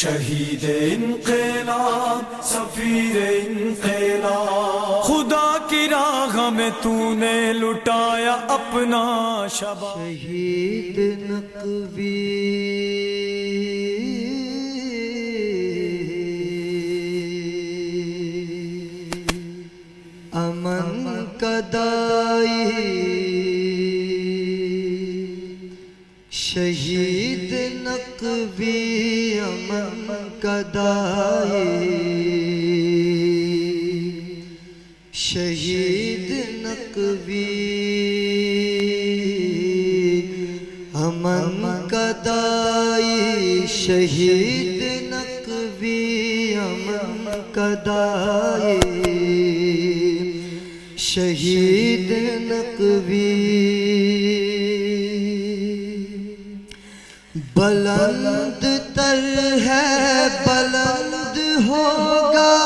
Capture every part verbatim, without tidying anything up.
شہید انقلاب سفیر انقلاب، خدا کی راہ میں تو نے لٹایا اپنا شباب۔ شہید نقوی امن کا دائی، شہید نقوی امن کا دائی، شہید نقوی امن کا دائی، شہید نقوی امن کا دائی، شہید نقوی بلند تر ہے بلند ہوگا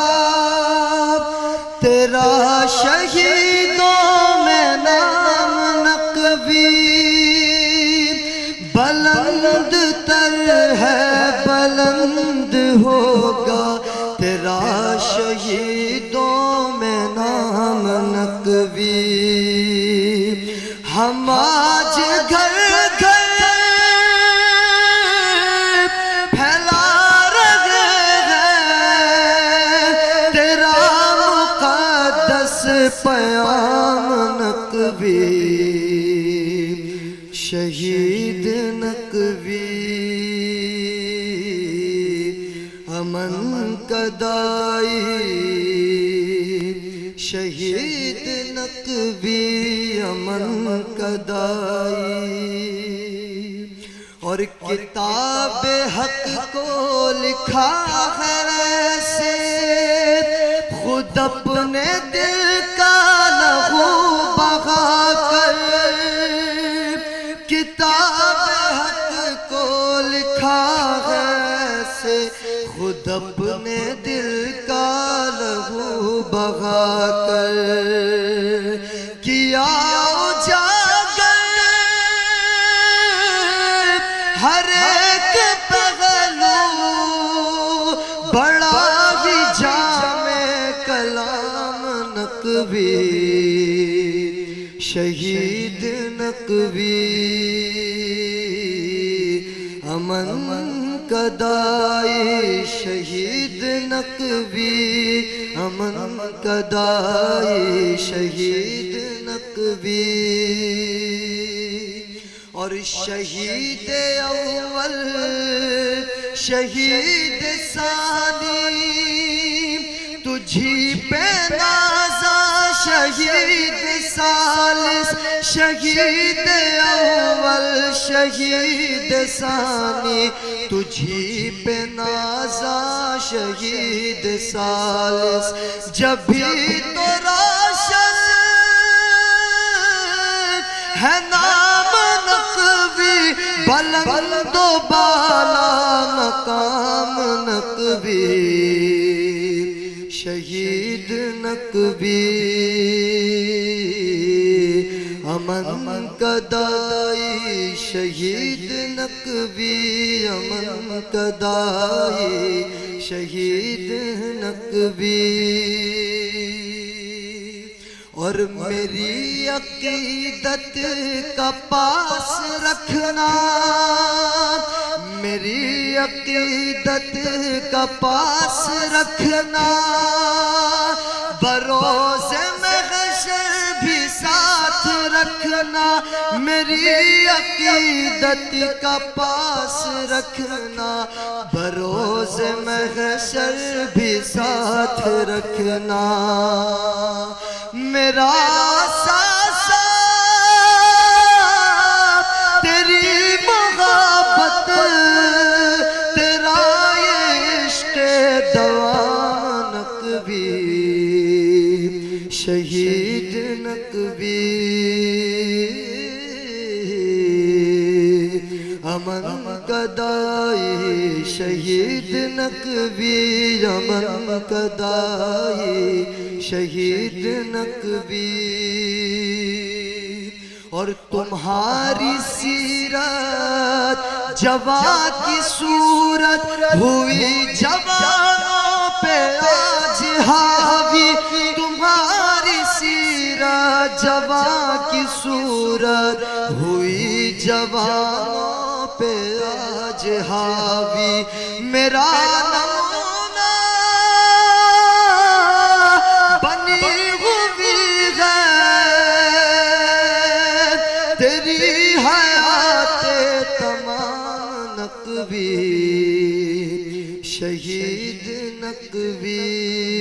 تیرا شہیدوں میں نام نقوی، بلند تر ہے بلند ہوگا تیرا شہیدوں میں نام نقوی۔ ہم آج گھر گھر پھیلا رہے ہیں تیرا مقدس پیام نقوی، شہید نقوی امن کا دائی، شہید نقوی امن کا دائی۔ اور کتاب حق کو لکھا ہے ایسے خود اپنے دل کا لہو بہا کر، کتاب حق کو لکھا ہے ایسے خود اپنے دل کا لہو بہا کر، کیا اجاگر ہر ایک پہلو، بڑا ہی جامع کلام نقوی، شہید نقوی امن کا دائی، شہید نقوی امن کا دائی، شہید نقوی۔ اور شہید اول شہید ثانی تجھی پہ نازا، شہید ثالث شہید اول شہید ثانی تجھی پہ نازا، شہید ثالث جب بھی تو روشن ہے نام نقوی، بلند و بالا مقام نقوی، شہید نقوی امن کا دائی، شہید نقوی امن کا دائی، شہید نقوی۔ اور میری عقیدت کا پاس رکھنا، میری عقیدت کا پاس رکھنا، بروز محشر بھی ساتھ رکھنا، میری عقیدت کا پاس رکھنا، بروز محشر بھی ساتھ رکھنا، میرا ساسا تیری محبت، تیرا یہ عشق دوام نقوی، شہید نقوی امن کا دائی، شہید نقوی امن کا دائی، شہید نقوی۔ اور تمہاری سیرت جوان کی صورت ہوئی جوانوں پہ آج حاوی تمہاری سیرت جوان کی صورت ہوئی جوانوں پہ آج حاوی میرا نمونہ بنی ہوئی ہے تیری حیات تمام نقوی شہید نقوی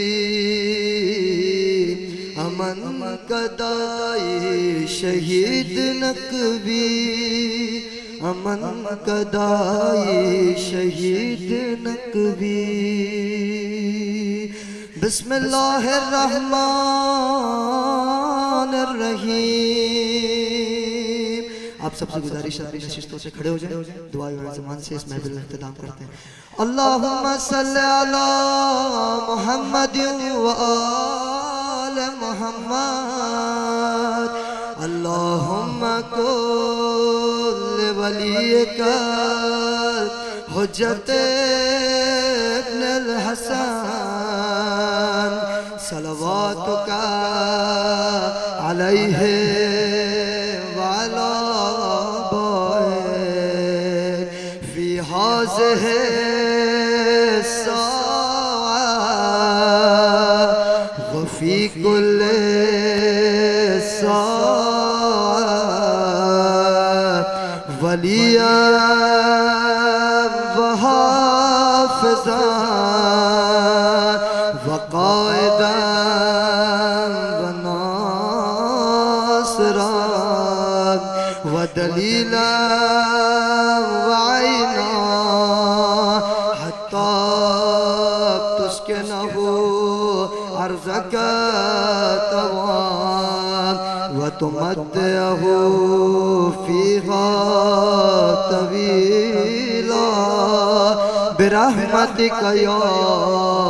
امن گدائی شہید نقوی امن گدائی شہید نقوی بسم اللہ الرحمن الرحیم آپ سب سے گزارش ہے نشستوں سے کھڑے ہو جائیں دعائیں اور زمان سے اس محفل میں اختتام کرتے ہیں اللہم صلی علی محمد و آل محمد اللہم کل ولیک حجت ابن الحسن صلواتک علیہ وعلا بائک فی حاضر ساعة وفی کل ساعة ولیا وحافظا وقائدا وناصرا ودلیلا وعینا حتی تسکنہ عرضک توان وتمتعہ فیہا طویلا برحمتک یا